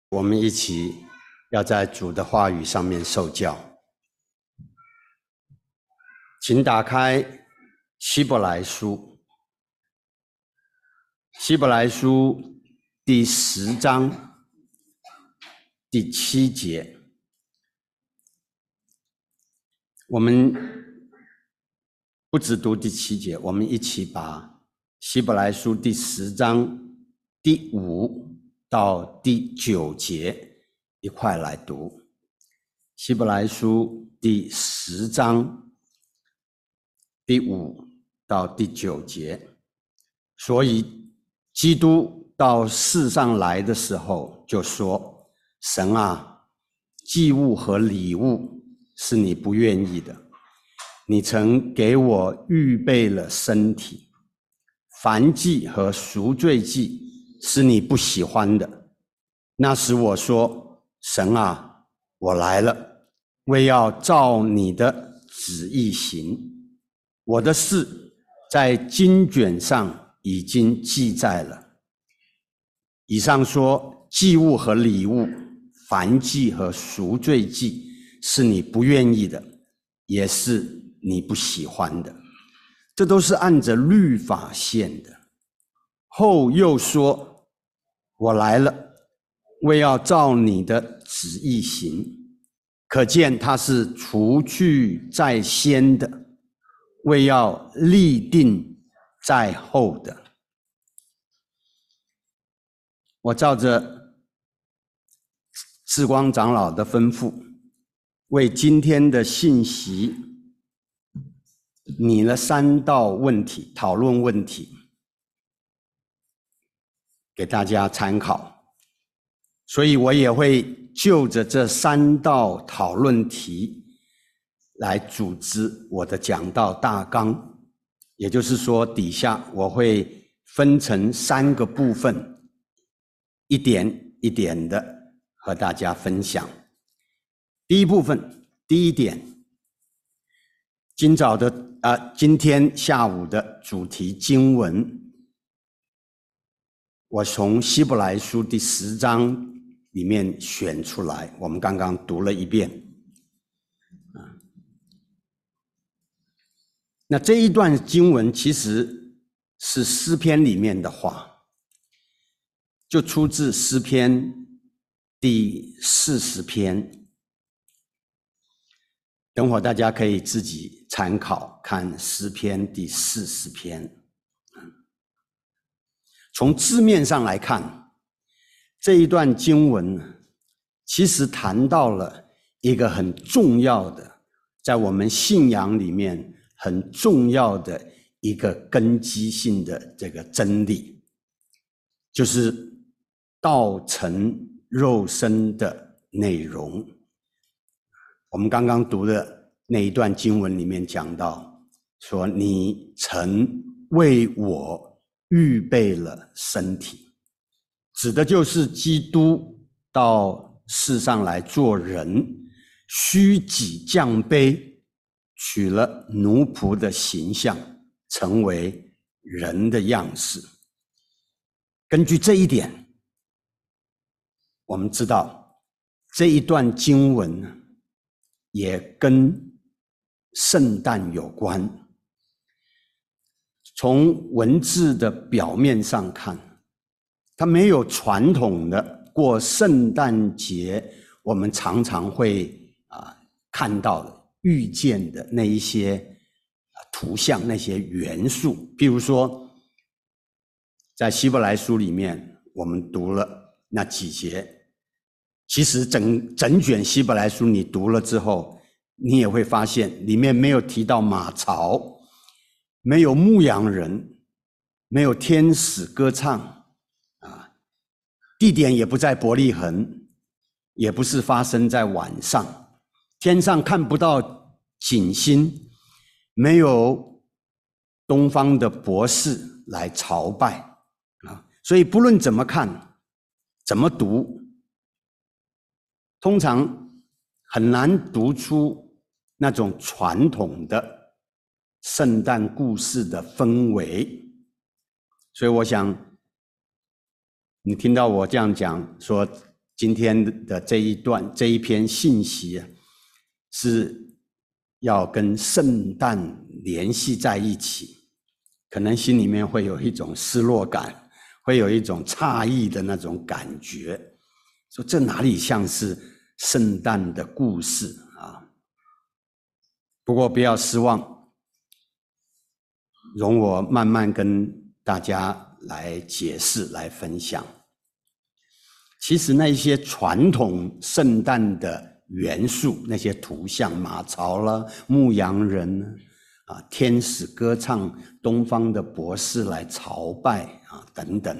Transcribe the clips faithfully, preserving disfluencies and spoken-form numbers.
我们一起要在主的话语上面受教。请打开希伯来书，希伯来书第十章第七节。我们不只读第七节，我们一起把希伯来书第十章第五到第九节一块来读。希伯来书第十章第五到第九节，所以基督到世上来的时候就说：神啊，祭物和礼物是你不愿意的，你曾给我预备了身体，燔祭和赎罪祭是你不喜欢的。那时我说：神啊，我来了，为要照你的旨意行。我的事在经卷上已经记载了。以上说，祭物和礼物，燔祭和赎罪祭是你不愿意的，也是你不喜欢的。这都是按着律法献的。后又说：我来了，为要照你的旨意行。可见他是除去在先的，为要立定在后的。我照着志光长老的吩咐，为今天的信息拟了三道问题，讨论问题，给大家参考。所以我也会就着这三道讨论题来组织我的讲道大纲，也就是说，底下我会分成三个部分，一点一点的和大家分享。第一部分，第一点，今早的啊、呃，今天下午的主题经文，我从希伯来书第十章里面选出来，我们刚刚读了一遍。那这一段经文其实是诗篇里面的话，就出自诗篇第四十篇。等会儿大家可以自己参考看诗篇第四十篇。从字面上来看，这一段经文其实谈到了一个很重要的，在我们信仰里面很重要的一个根基性的这个真理，就是道成肉身的内容。我们刚刚读的那一段经文里面讲到，说你曾为我预备了身体，指的就是基督到世上来做人，虚己降卑，取了奴仆的形象，成为人的样式。根据这一点，我们知道这一段经文也跟圣诞有关。从文字的表面上看，它没有传统的过圣诞节我们常常会啊看到的、遇见的那一些图像、那些元素。譬如说，在希伯来书里面，我们读了那几节，其实整整卷希伯来书你读了之后，你也会发现里面没有提到马槽，没有牧羊人，没有天使歌唱啊，地点也不在伯利恒，也不是发生在晚上，天上看不到景星，没有东方的博士来朝拜啊，所以不论怎么看，怎么读，通常很难读出那种传统的圣诞故事的氛围。所以我想，你听到我这样讲，说今天的这一段这一篇信息啊，是要跟圣诞联系在一起，可能心里面会有一种失落感，会有一种诧异的那种感觉，说这哪里像是圣诞的故事啊？不过不要失望，容我慢慢跟大家来解释、来分享。其实那一些传统圣诞的元素，那些图像，马槽啦、牧羊人啊、天使歌唱、东方的博士来朝拜啊等等，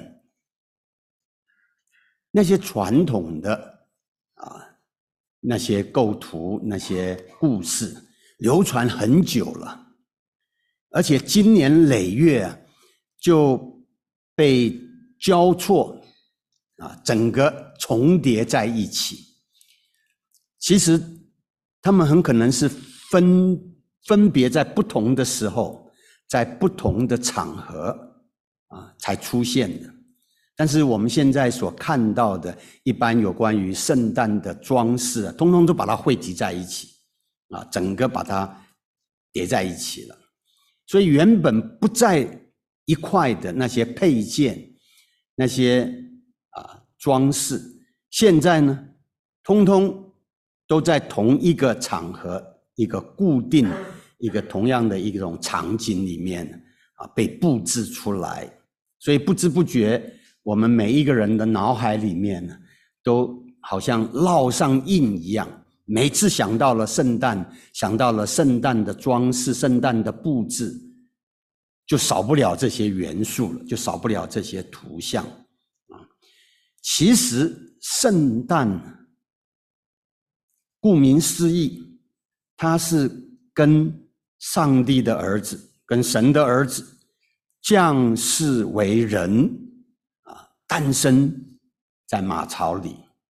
那些传统的啊那些构图、那些故事，流传很久了，而且经年累月啊就被交错啊，整个重叠在一起。其实他们很可能是分分别在不同的时候，在不同的场合啊才出现的。但是我们现在所看到的，一般有关于圣诞的装饰啊，通通都把它汇集在一起啊，整个把它叠在一起了。所以原本不在一块的那些配件，那些啊装饰，现在呢，通通都在同一个场合、一个固定、一个同样的一种场景里面啊被布置出来。所以不知不觉，我们每一个人的脑海里面呢，都好像烙上印一样。每次想到了圣诞，想到了圣诞的装饰、圣诞的布置，就少不了这些元素了，就少不了这些图像啊。其实圣诞顾名思义，它是跟上帝的儿子，跟神的儿子降世为人啊，诞生在马槽里，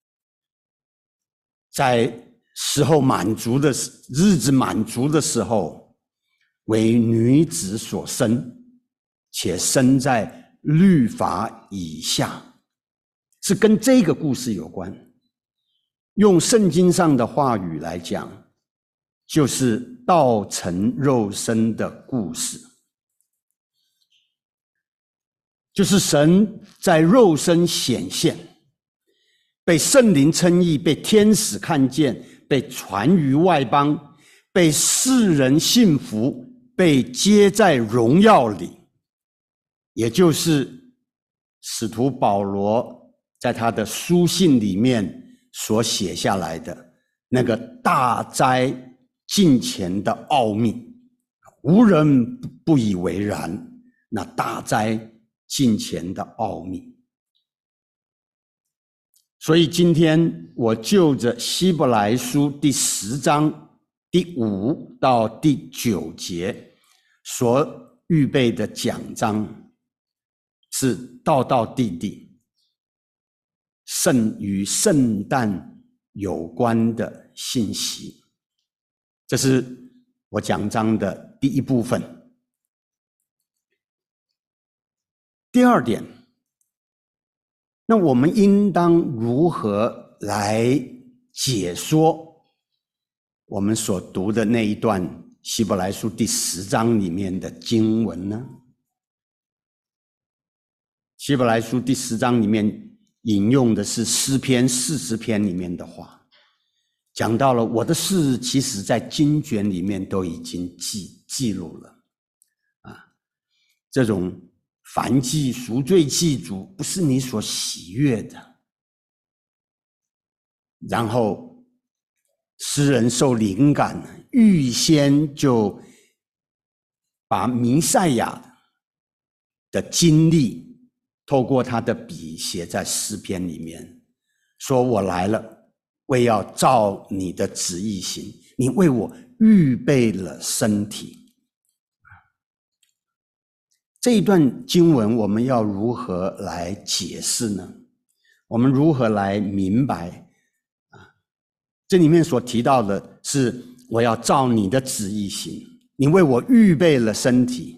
在时候满足的日子满足的时候，为女子所生，且生在律法以下，是跟这个故事有关。用圣经上的话语来讲，就是道成肉身的故事，就是神在肉身显现，被圣灵称义，被天使看见，被传于外邦，被世人信服，被接在荣耀里，也就是使徒保罗在他的书信里面所写下来的那个大灾近前的奥秘，无人不以为然。那大灾近前的奥秘，所以今天我就着希伯来书第十章第五到第九节所预备的讲章，是道道地地圣与圣诞有关的信息。这是我讲章的第一部分。第二点，那我们应当如何来解说我们所读的那一段希伯来书第十章里面的经文呢？希伯来书第十章里面引用的是诗篇四十篇里面的话，讲到了我的事其实在经卷里面都已经记记录了啊，这种燔祭、赎罪祭祖不是你所喜悦的。然后诗人受灵感，预先就把弥赛亚的经历透过他的笔写在诗篇里面，说我来了，为要照你的旨意行，你为我预备了身体。这一段经文我们要如何来解释呢？我们如何来明白啊？这里面所提到的是我要照你的旨意行，你为我预备了身体，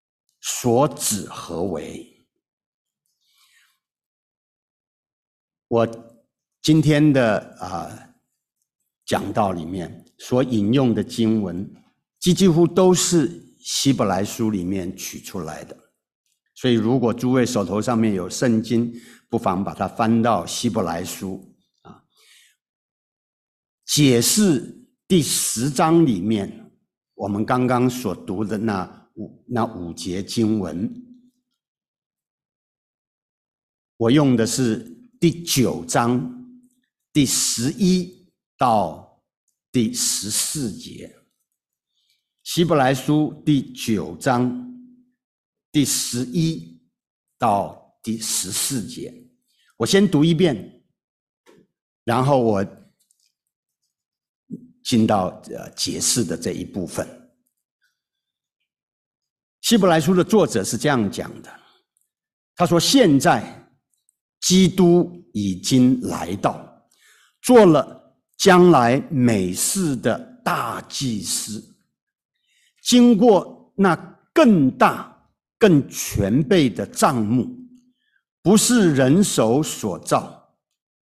所指何为？ 我今天的啊、呃、讲道里面所引用的经文，几乎都是希伯来书里面取出来的。所以如果诸位手头上面有圣经，不妨把它翻到希伯来书啊，解释第十章里面我们刚刚所读的那五那五节经文。我用的是第九章第十一到第十四节，希伯来书第九章第十一到第十四节。我先读一遍，然后我进到呃解释的这一部分。希伯来书的作者是这样讲的，他说：现在基督已经来到，做了将来美事的大祭司，经过那更大更全备的帐幕，不是人手所造，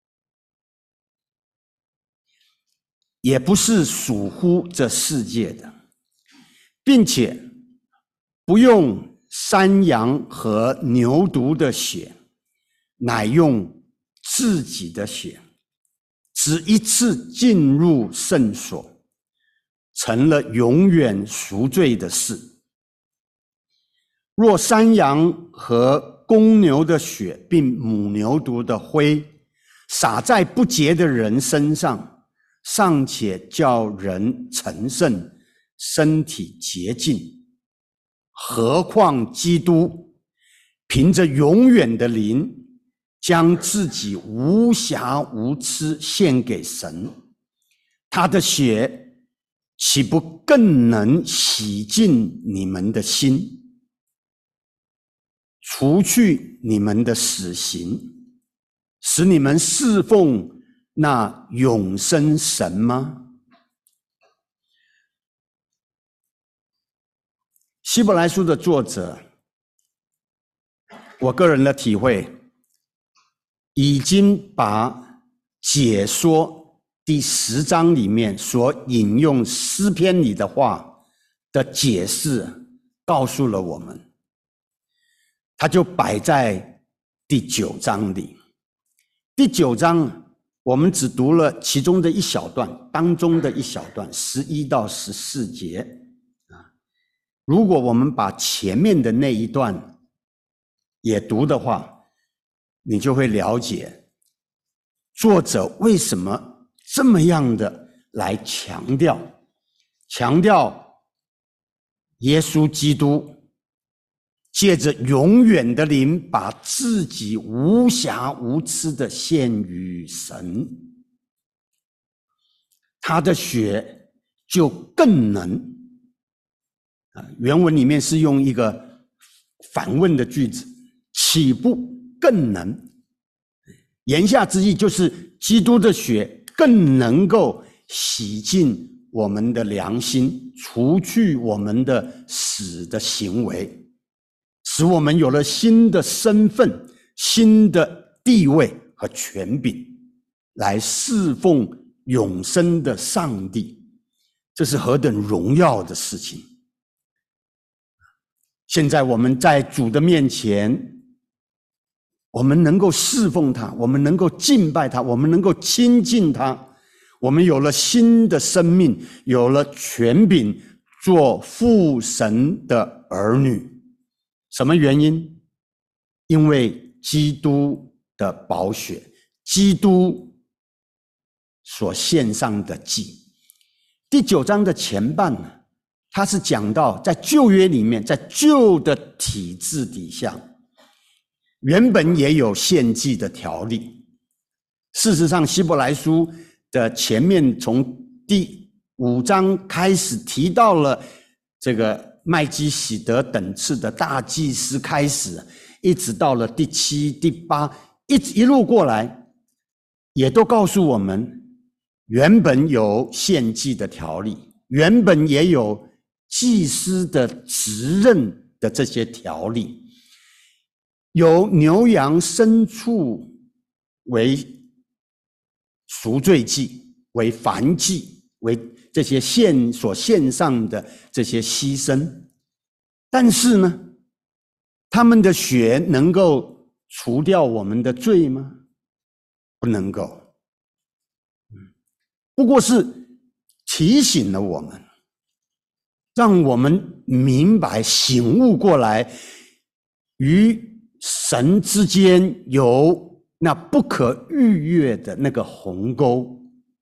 也不是属乎这世界的，并且不用山羊和牛犊的血，乃用自己的血，只一次进入圣所，成了永远赎罪的事。若山羊和公牛的血并母牛犊的灰洒在不洁的人身上，尚且叫人成圣，身体洁净，何况基督凭着永远的灵，将自己无瑕无疵献给神，他的血岂不更能洗净你们的心，除去你们的死刑，使你们侍奉那永生神吗？希伯来书的作者，我个人的体会，已经把解说第十章里面所引用诗篇里的话的解释告诉了我们，它就摆在第九章里。第九章我们只读了其中的一小段，当中的一小段，十一到十四节啊。如果我们把前面的那一段也读的话，你就会了解作者为什么这么样的来强调，强调耶稣基督借着永远的灵，把自己无瑕无疵的献于神，他的血就更能啊，原文里面是用一个反问的句子，岂不更能？言下之意就是基督的血更能够洗净我们的良心，除去我们的死的行为，使我们有了新的身份、新的地位和权柄，来侍奉永生的上帝。这是何等荣耀的事情！现在我们在主的面前，我们能够侍奉他，我们能够敬拜他，我们能够亲近他，我们有了新的生命，有了权柄，做父神的儿女。什么原因？因为基督的宝血，基督所献上的祭。第九章的前半呢，它是讲到在旧约里面，在旧的体制底下，原本也有献祭的条例。事实上，希伯来书的前面从第五章开始提到了这个麦基洗德等次的大祭司开始，一直到了第七、第八，一一路过来，也都告诉我们，原本有献祭的条例，原本也有祭司的职任的这些条例，有牛羊牲畜为赎罪祭，为燔祭，为这些献所献上的这些牺牲。但是呢，他们的血能够除掉我们的罪吗？不能够。不过是提醒了我们，让我们明白醒悟过来，与神之间有那不可逾越的那个鸿沟，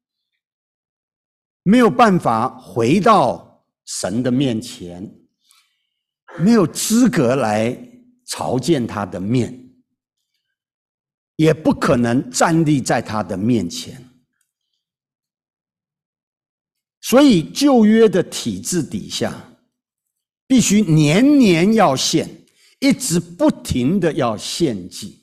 没有办法回到神的面前，没有资格来朝见他的面，也不可能站立在他的面前。所以旧约的体制底下，必须年年要献，一直不停的要献祭，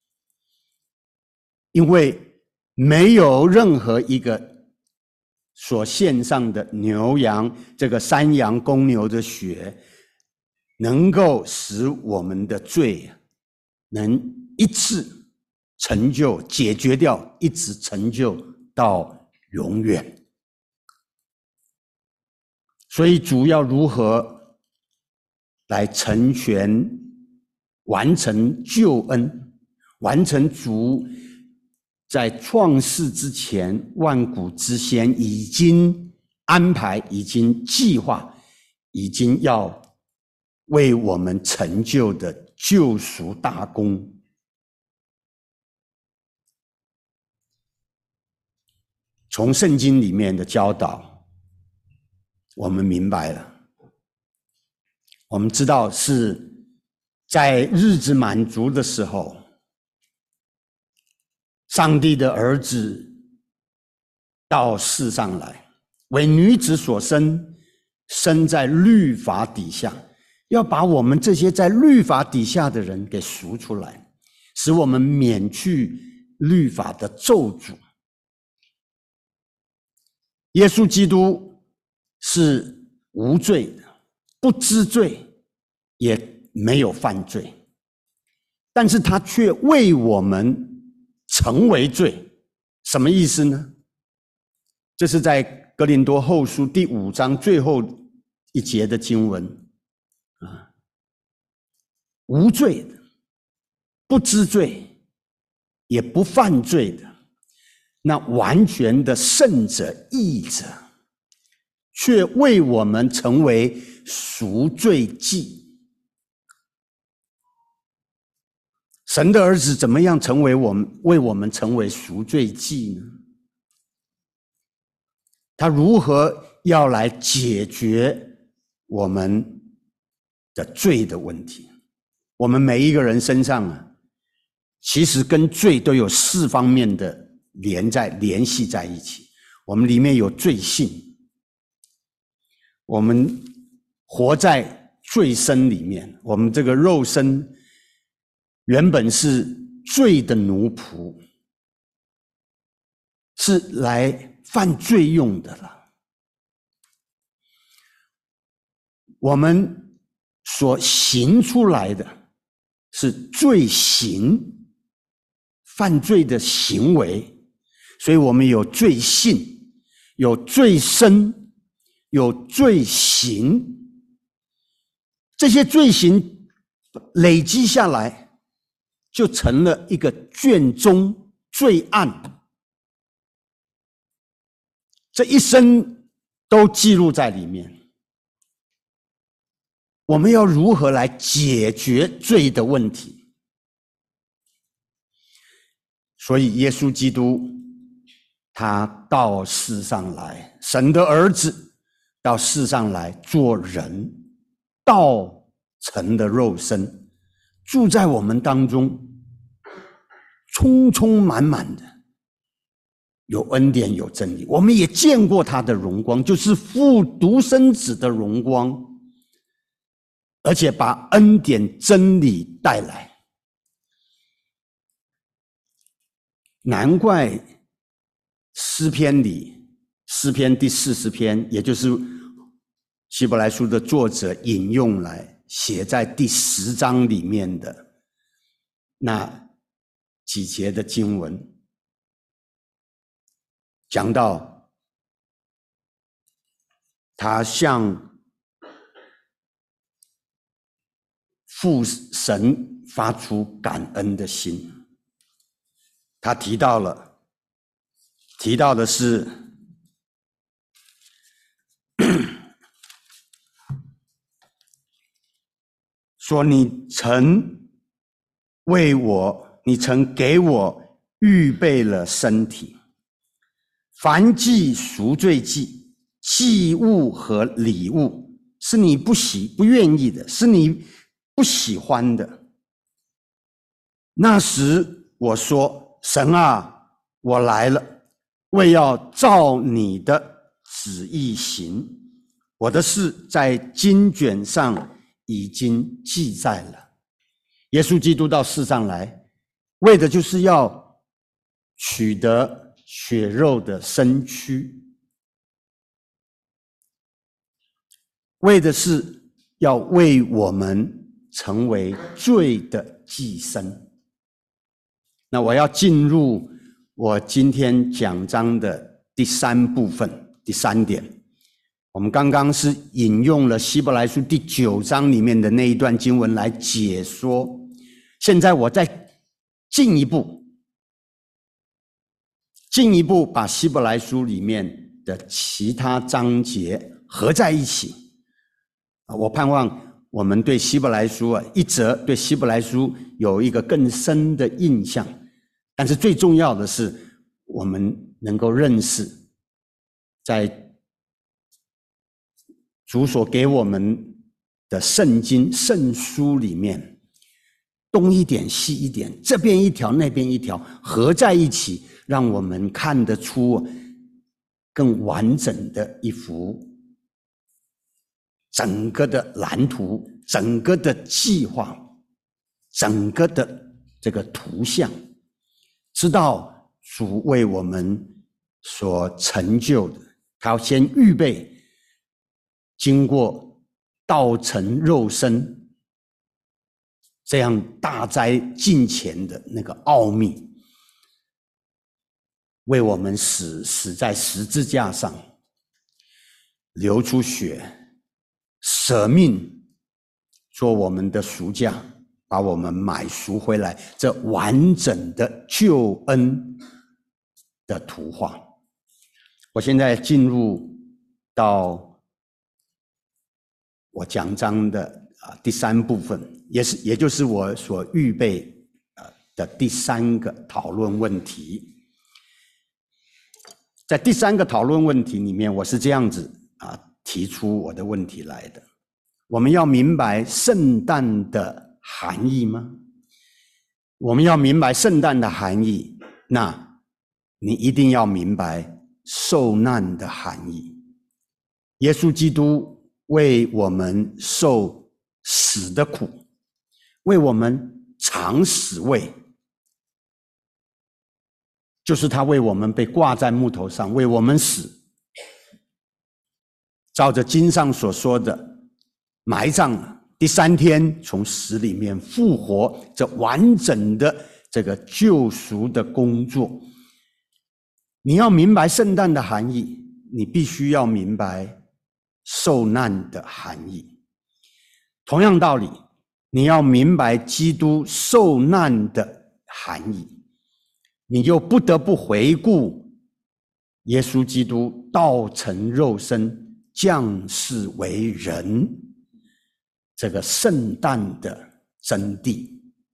因为没有任何一个所献上的牛羊，这个山羊公牛的血，能够使我们的罪能一次成就解决掉，一直成就到永远。所以主要如何来成全完成救恩，完成主在创世之前万古之先已经安排，已经计划，已经要为我们成就的救赎大功。从圣经里面的教导，我们明白了，我们知道是在日子满足的时候，上帝的儿子到世上来，为女子所生，生在律法底下，要把我们这些在律法底下的人给赎出来，使我们免去律法的咒诅。耶稣基督是无罪的，不知罪，也没有犯罪，但是他却为我们成为罪。什么意思呢？这是在哥林多后书第五章最后一节的经文啊，无罪的，不知罪，也不犯罪的，那完全的圣者、义者，却为我们成为赎罪祭。神的儿子怎么样成为我们为我们成为赎罪祭呢？他如何要来解决我们的罪的问题？我们每一个人身上啊，其实跟罪都有四方面的连在联系在一起。我们里面有罪性，我们活在罪身里面，我们这个肉身原本是罪的奴仆，是来犯罪用的了。我们所行出来的是罪行，犯罪的行为，所以我们有罪性，有罪身，有罪行。这些罪行累积下来，就成了一个卷宗罪案，这一生都记录在里面。我们要如何来解决罪的问题？所以耶稣基督他到世上来，神的儿子到世上来做人，道成的肉身，住在我们当中，充充满满的有恩典有真理。我们也见过他的荣光，就是父独生子的荣光，而且把恩典真理带来。难怪诗篇里，诗篇第四十篇，也就是希伯来书的作者引用来写在第十章里面的那几节的经文， 讲到他向父神发出感恩的心。他提到了，提到的是说你曾为我，你曾给我预备了身体，燔祭、赎罪祭、祭物和礼物，是你不喜不愿意的，是你不喜欢的。那时我说：神啊，我来了，为要照你的旨意行。我的事在经卷上已经记载了。耶稣基督到世上来，为的就是要取得血肉的身躯，为的是要为我们成为罪的祭牲。那我要进入我今天讲章的第三部分，第三点。我们刚刚是引用了希伯来书第九章里面的那一段经文来解说，现在我再进一步，进一步把希伯来书里面的其他章节合在一起。我盼望我们对希伯来书啊，一则对希伯来书有一个更深的印象，但是最重要的是，我们能够认识，在主所给我们的圣经圣书里面，东一点西一点，这边一条那边一条，合在一起，让我们看得出更完整的一幅整个的蓝图，整个的计划，整个的这个图像，知道主为我们所成就的。他要先预备经过道成肉身这样大灾近前的那个奥秘，为我们死死在十字架上，流出血，舍命做我们的赎价，把我们买赎回来，这完整的救恩的图画。我现在进入到我讲章的啊第三部分，也是也就是我所预备啊的第三个讨论问题。在第三个讨论问题里面，我是这样子啊提出我的问题来的：我们要明白圣诞的含义吗？我们要明白圣诞的含义，那你一定要明白受难的含义。耶稣基督为我们受死的苦，为我们尝死味，就是他为我们被挂在木头上，为我们死。照着经上所说的，埋葬，第三天从死里面复活，这完整的这个救赎的工作。你要明白圣诞的含义，你必须要明白受难的含义。同样道理，你要明白基督受难的含义，你就不得不回顾耶稣基督道成肉身降世为人这个圣诞的真谛。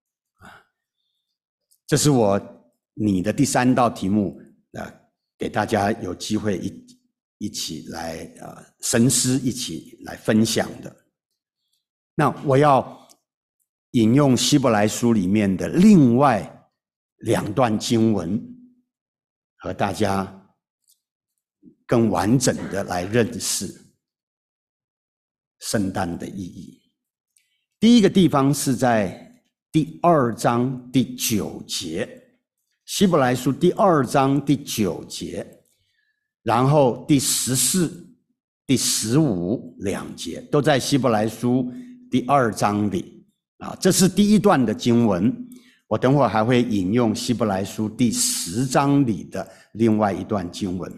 这是我你的第三道题目，呃，给大家有机会一一起来呃深思，一起来分享的。那我要引用希伯来书里面的另外两段经文，和大家更完整的来认识圣诞的意义。第一个地方是在第二章第九节，希伯来书第二章第九节，然后第十四、第十五两节都在希伯来书第二章里啊。这是第一段的经文， 我等会儿还会引用希伯来书第十章里的另外一段经文。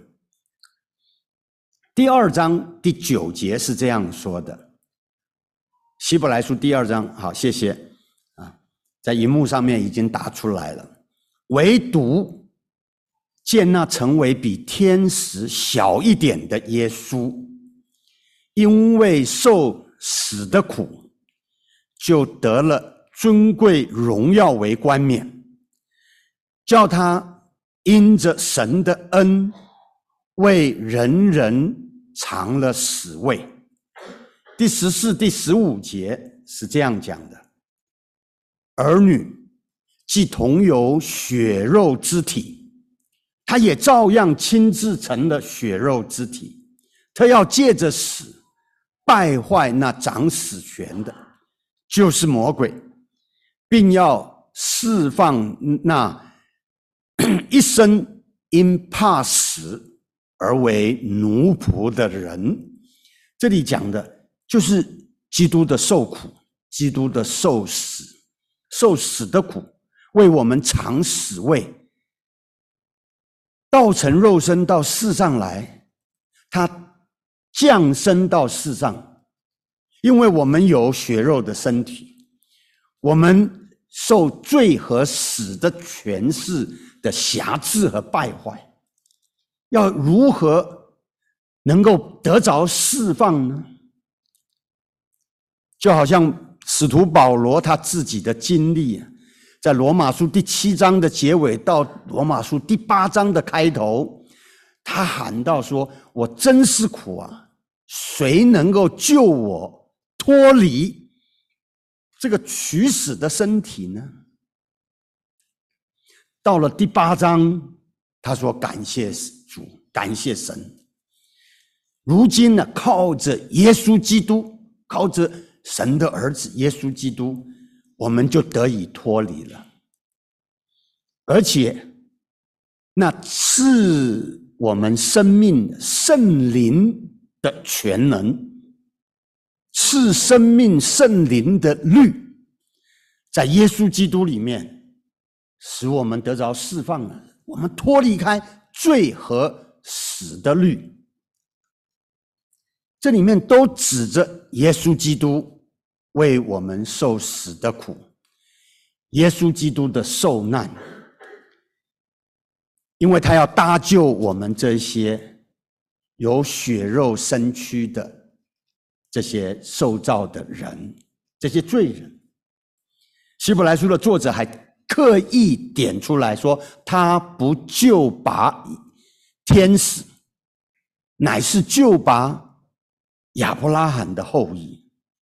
第二章第九节是这样说的，希伯来书第二章，好，谢谢啊，在荧幕上面已经打出来了。唯独见那成为比天使小一点的耶稣，因为受死的苦，就得了尊贵荣耀为冠冕，叫他因着神的恩，为人人尝了死味。第十四、第十五节是这样讲的：儿女既同有血肉之体，他也照样亲自成了血肉之体。他要借着死败坏那掌死权的，就是魔鬼，并要释放那一生因怕死而为奴仆的人。这里讲的就是基督的受苦，基督的受死，受死的苦，为我们尝死味，道成肉身到世上来，他降生到世上，因为我们有血肉的身体，我们受罪和死的权势的辖制和败坏，要如何能够得着释放呢？就好像使徒保罗他自己的经历，在罗马书第七章的结尾到罗马书第八章的开头，他喊到说：我真是苦啊，谁能够救我脱离这个取死的身体呢？到了第八章，他说感谢主，感谢神。如今呢，靠着耶稣基督，靠着神的儿子耶稣基督，我们就得以脱离了。而且那赐我们生命圣灵的全能，赐生命圣灵的律，在耶稣基督里面使我们得着释放了，我们脱离开罪和死的律。这里面都指着耶稣基督为我们受死的苦，耶稣基督的受难，因为他要搭救我们这些有血肉身躯的这些受造的人，这些罪人。希伯来书的作者还刻意点出来说，他不救拔天使，乃是救拔亚伯拉罕的后裔。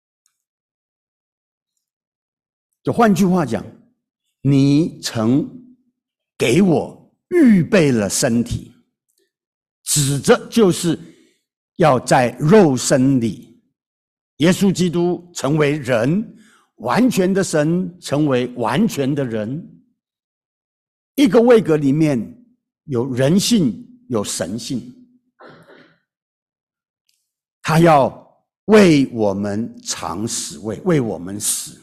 就换句话讲，你曾给我预备了身体，指着就是要在肉身里，耶稣基督成为人，完全的神成为完全的人，一个位格里面有人性有神性，他要为我们尝死味，为我们死，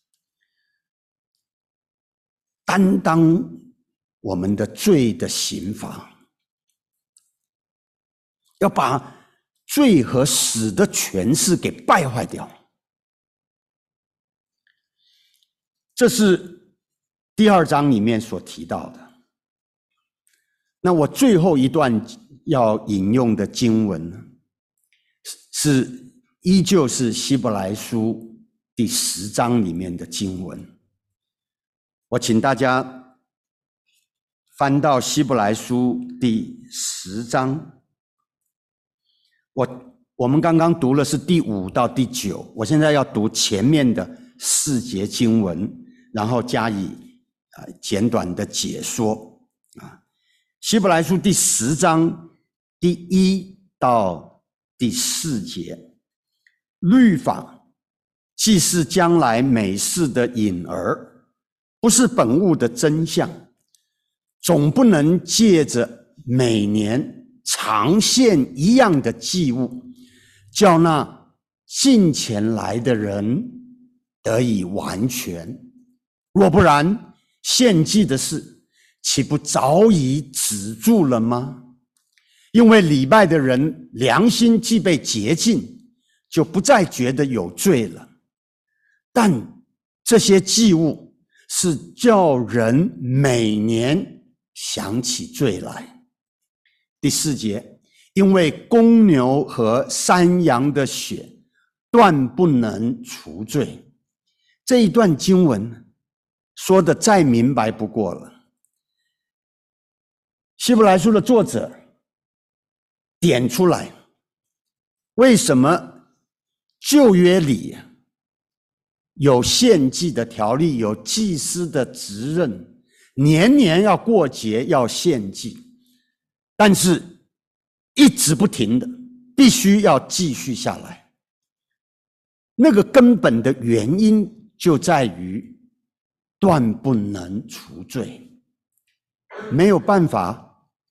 担当我们的罪的刑罚，要把罪和死的权势给败坏掉。这是第二章里面所提到的。那我最后一段要引用的经文呢，是依旧是希伯来书第十章里面的经文。我请大家翻到希伯来书第十章。我我们刚刚读了是第五到第九，我现在要读前面的四节经文，然后加以呃简短的解说啊。希伯来书第十章第一到第四节，律法既是将来美事的影儿，不是本物的真相，总不能借着每年常献一样的祭物，叫那近前来的人得以完全。若不然， 献祭的事岂不早已止住了吗？因为礼拜的人良心既被洁净，就不再觉得有罪了。但这些祭物是叫人每年想起罪来。第四节，因为公牛和山羊的血断不能除罪。这一段经文说的再明白不过了。希伯来书的作者点出来，为什么旧约里有献祭的条例，有祭司的职任，年年要过节要献祭，但是一直不停的必须要继续下来。那个根本的原因就在于断不能除罪，没有办法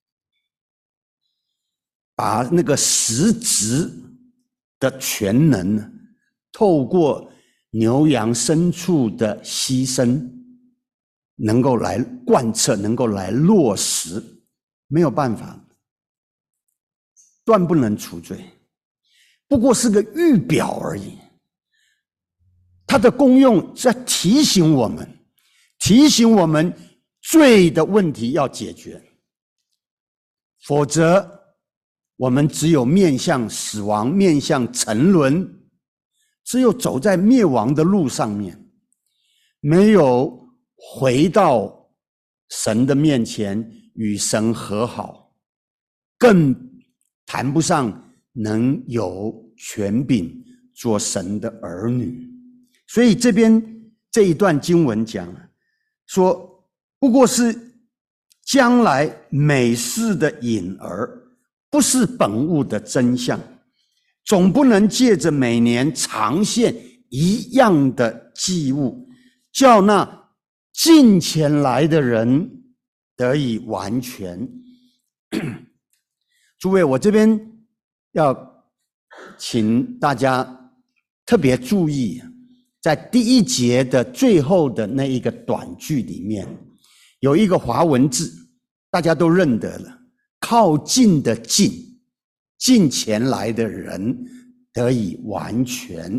把那个实质的全能透过牛羊牲畜的牺牲能够来贯彻，能够来落实，没有办法，断不能除罪，不过是个预表而已。它的功用在提醒我们，提醒我们罪的问题要解决，否则我们只有面向死亡，面向沉沦，只有走在灭亡的路上面，没有回到神的面前与神和好，更谈不上能有权柄做神的儿女。所以这边这一段经文讲说，不过是将来美事的影儿，不是本物的真相，总不能借着每年常献一样的祭物，叫那近前来的人得以完全。诸位，我这边要请大家特别注意，在第一节的最后的那一个短句里面，有一个华文字，大家都认得了，靠近的近，近前来的人得以完全。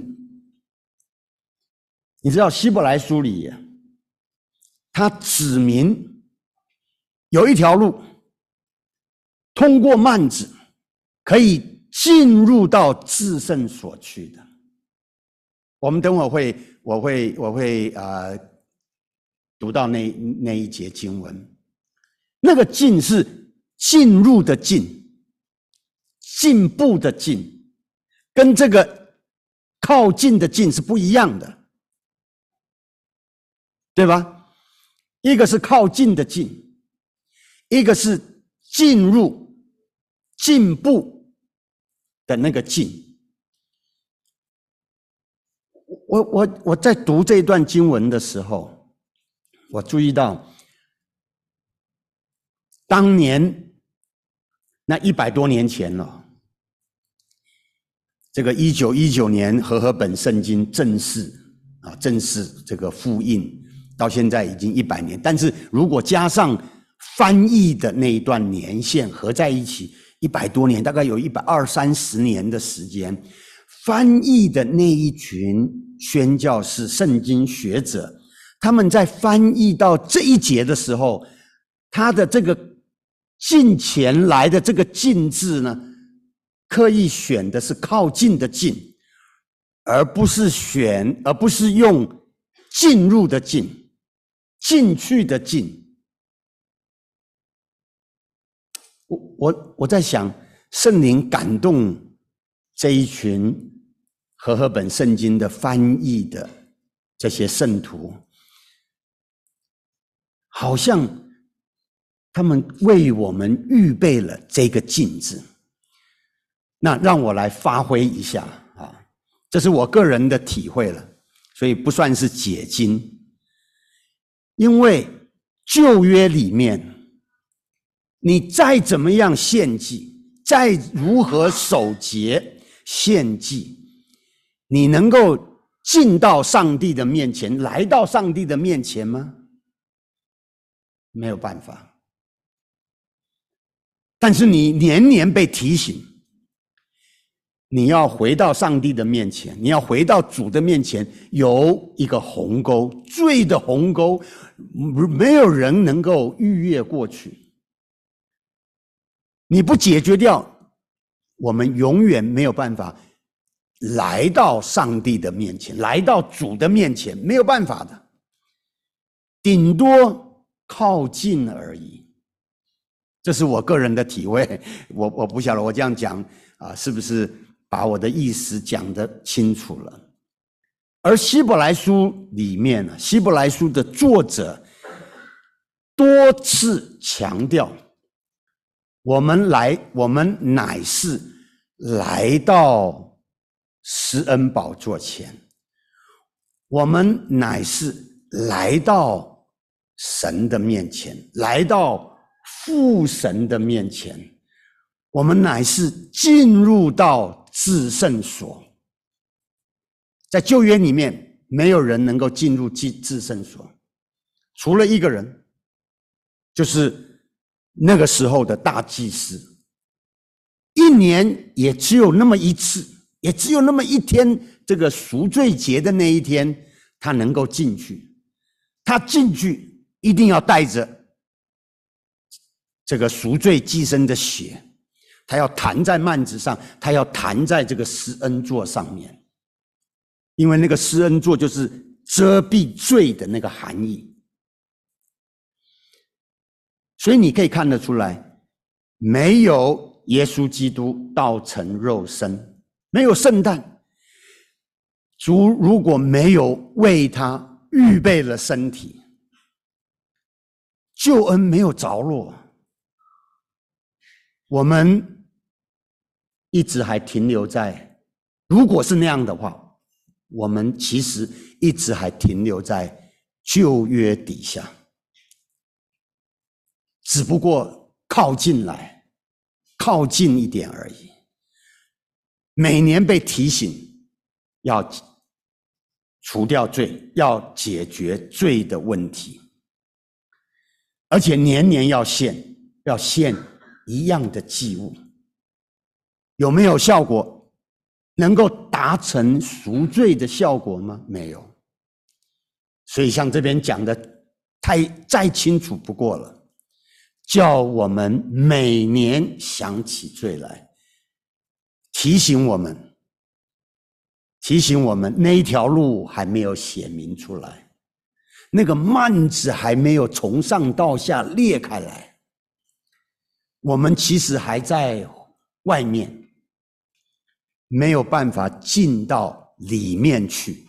你知道希伯来书里，他指明有一条路，通过幔子可以进入到至圣所去的。我们等会会我会我会呃读到那那一节经文，那个进是进入的进，进步的进，跟这个靠近的近是不一样的，对吧？一个是靠近的近，一个是进入进步的那个进。我我我在读这段经文的时候，我注意到当年那一百多年前了，这个一九一九年和合本圣经正式啊正式这个复印，到现在已经一百年。但是如果加上翻译的那一段年限合在一起，一百多年，大概有一百二三十年的时间。翻译的那一群宣教士、圣经学者，他们在翻译到这一节的时候，他的这个近前来的这个近字呢，刻意选的是靠近的近，而不是选，而不是用进入的进，进去的进。我我我在想，圣灵感动这一群和合本圣经的翻译的这些圣徒，好像他们为我们预备了这个禁字。那让我来发挥一下啊，这是我个人的体会了，所以不算是解经。因为旧约里面，你再怎么样献祭，再如何守节献祭，你能够进到上帝的面前，来到上帝的面前吗？ 没有办法。但是你年年被提醒，你要回到上帝的面前，你要回到主的面前，有一个鸿沟，罪的鸿沟，没有人能够逾越过去。你不解决掉，我们永远没有办法来到上帝的面前，来到主的面前，没有办法的，顶多靠近而已。这是我个人的体会，我我不晓得我这样讲啊，是不是把我的意思讲得清楚了？而希伯来书里面呢，希伯来书的作者多次强调，我们来，我们乃是来到施恩宝座前，我们乃是来到神的面前，来到父神的面前，我们乃是进入到至圣所。在旧约里面，没有人能够进入至圣所，除了一个人，就是那个时候的大祭司。一年也只有那么一次，也只有那么一天，这个赎罪节的那一天，他能够进去。他进去一定要带着这个赎罪祭牲的血，他要弹在幔子上，他要弹在这个施恩座上面，因为那个施恩座就是遮蔽罪的那个含义。所以你可以看得出来，没有耶稣基督道成肉身，没有圣诞，主如果没有为他预备了身体，救恩没有着落，我们一直还停留在，如果是那样的话，我们其实一直还停留在旧约底下，只不过靠近来，靠近一点而已。每年被提醒要除掉罪，要解决罪的问题，而且年年要献，要献一样的祭物，有没有效果？能够达成赎罪的效果吗？没有。所以像这边讲的太再清楚不过了，叫我们每年想起罪来，提醒我们，提醒我们那一条路还没有写明出来，那个幔子还没有从上到下裂开来，我们其实还在外面，没有办法进到里面去。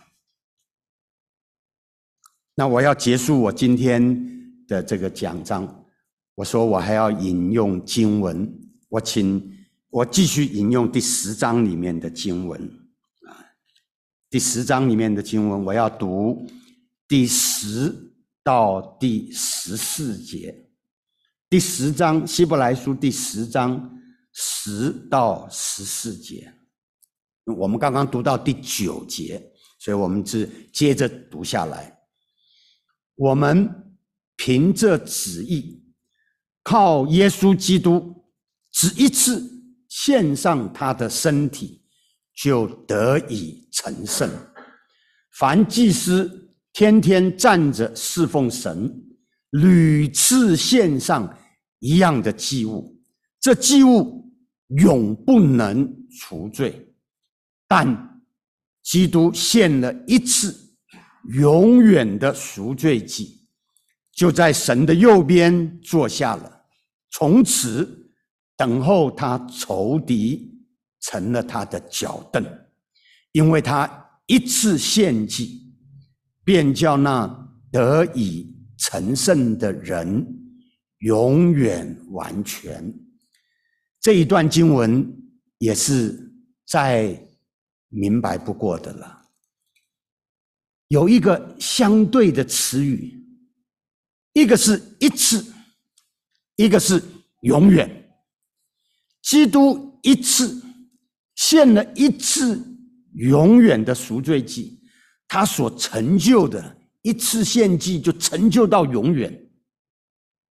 那我要结束我今天的这个讲章，我说我还要引用经文，我请我继续引用第十章里面的经文啊，第十章里面的经文，我要读第十到第十四节。第十章，希伯来书第十章十到十四节。我们刚刚读到第九节，所以我们是接着读下来。我们凭着旨意，靠耶稣基督只一次献上他的身体，就得以成圣。凡祭司天天站着侍奉神，屡次献上一样的祭物，这祭物永不能除罪。但基督献了一次永远的赎罪祭，就在神的右边坐下了，从此等候他仇敌成了他的脚凳，因为他一次献祭，便叫那得以成圣的人永远完全。这一段经文也是再明白不过的了。有一个相对的词语，一个是一次，一个是永远。基督一次献了一次永远的赎罪祭，他所成就的一次献祭就成就到永远。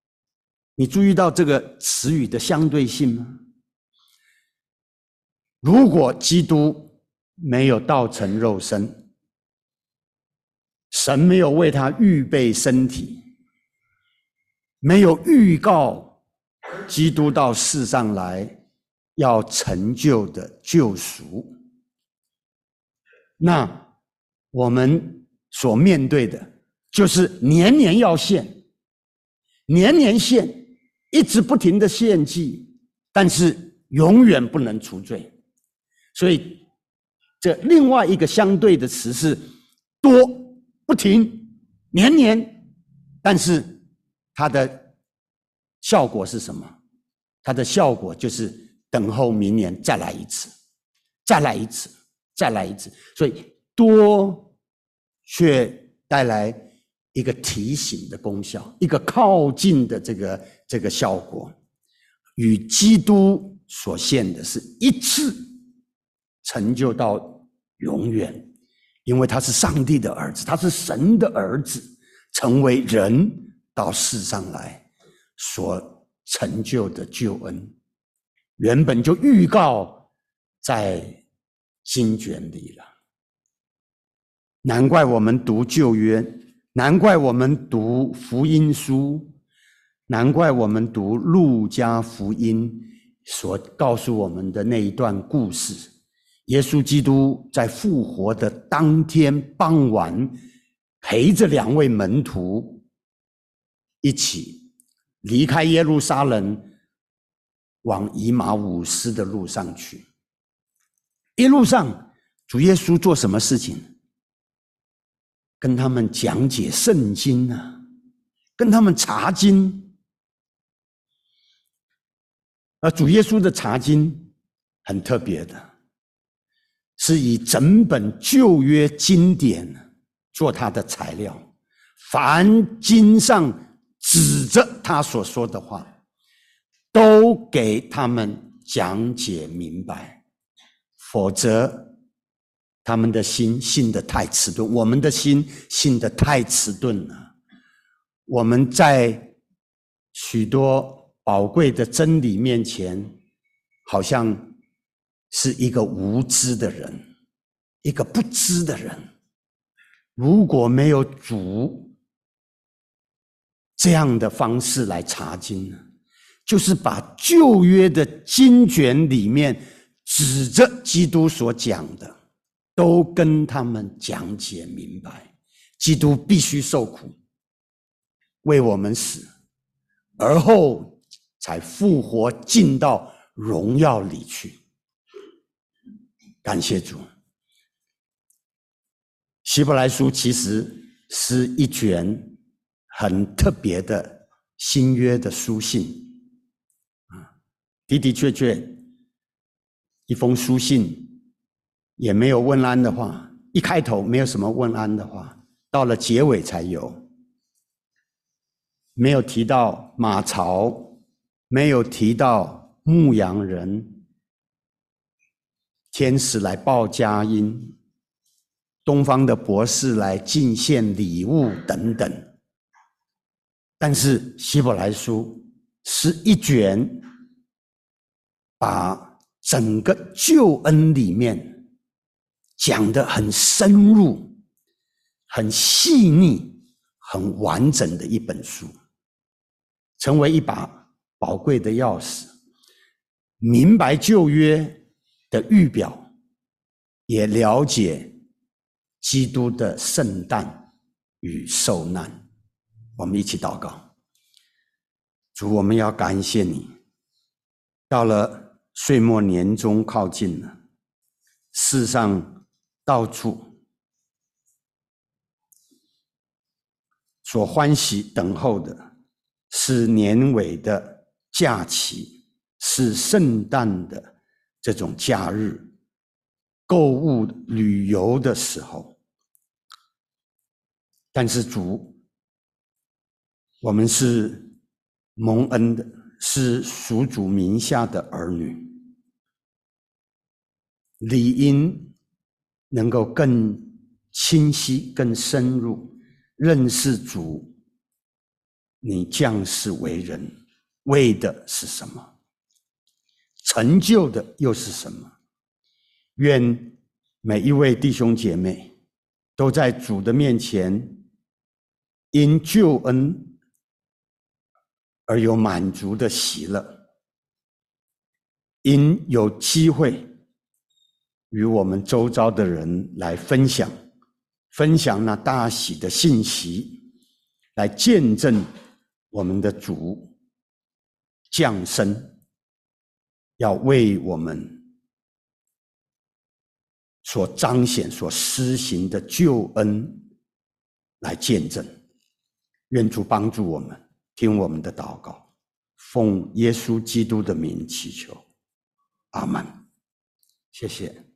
你注意到这个词语的相对性吗？如果基督没有道成肉身，神没有为他预备身体，没有预告基督到世上来要成就的救赎，那我们所面对的就是年年要献，年年献，一直不停的献祭，但是永远不能除罪。所以这另外一个相对的词是多，不停，年年，但是它的效果是什么？它的效果就是等候明年再来一次，再来一次，再来一次。所以多却带来一个提醒的功效，一个靠近的这个这个效果，与基督所献的是一次成就到永远，因为他是上帝的儿子，他是神的儿子，成为人到世上来所成就的救恩，原本就预告在经卷里了。难怪我们读旧约，难怪我们读福音书，难怪我们读路加福音所告诉我们的那一段故事。耶稣基督在复活的当天傍晚，陪着两位门徒一起离开耶路撒冷，往以马忤斯的路上去。一路上，主耶稣做什么事情？跟他们讲解圣经啊，跟他们查经。而主耶稣的查经很特别的，是以整本旧约经典做他的材料，凡经上指着他所说的话，都给他们讲解明白，否则他们的心信得太迟钝，我们的心信得太迟钝了。我们在许多宝贵的真理面前，好像是一个无知的人，一个不知的人。如果没有主这样的方式来查经呢，就是把旧约的经卷里面指着基督所讲的，都跟他们讲解明白。基督必须受苦，为我们死，而后才复活，进到荣耀里去。感谢主。希伯来书其实是一卷很特别的新约的书信，的的确确，一封书信也没有问安的话，一开头没有什么问安的话，到了结尾才有。没有提到马槽，没有提到牧羊人，天使来报佳音，东方的博士来进献礼物等等。但是希伯来书是一卷把整个救恩里面讲得很深入、很细腻、很完整的一本书，成为一把宝贵的钥匙，明白旧约的预表，也了解基督的圣诞与受难。我们一起祷告。主，我们要感谢你，到了岁末年终靠近了，世上到处所欢喜等候的是年尾的假期，是圣诞的这种假日，购物旅游的时候。但是主，我们是蒙恩的，是属主名下的儿女，理应能够更清晰、更深入认识主你降世为人为的是什么？成就的又是什么？愿每一位弟兄姐妹都在主的面前，因救恩而有满足的喜乐，因有机会与我们周遭的人来分享，分享那大喜的信息，来见证我们的主降生，要为我们所彰显、所施行的救恩来见证。愿主帮助我们，听我们的祷告，奉耶稣基督的名祈求，阿们。谢谢。